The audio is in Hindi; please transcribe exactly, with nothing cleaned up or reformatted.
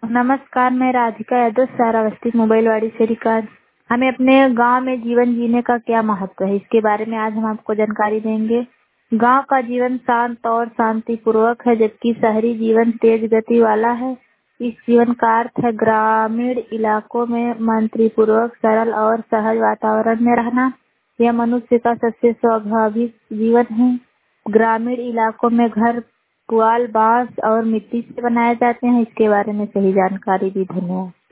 नमस्कार, मैं राधिका यादव सहाराबस्ती मोबाइलवाड़ी से रिकार्ड। हमें अपने गांव में जीवन जीने का क्या महत्व है, इसके बारे में आज हम आपको जानकारी देंगे। गांव का जीवन शांत और शांतिपूर्वक है, जबकि शहरी जीवन तेज गति वाला है। इस जीवन का अर्थ है ग्रामीण इलाकों में शांतिपूर्वक, सरल और सहज वातावरण में रहना। यह मनुष्य का सबसे स्वाभाविक जीवन है। ग्रामीण इलाकों में घर पुआल, बांस और मिट्टी से बनाए जाते हैं। इसके बारे में सही जानकारी दी। धन्यवाद।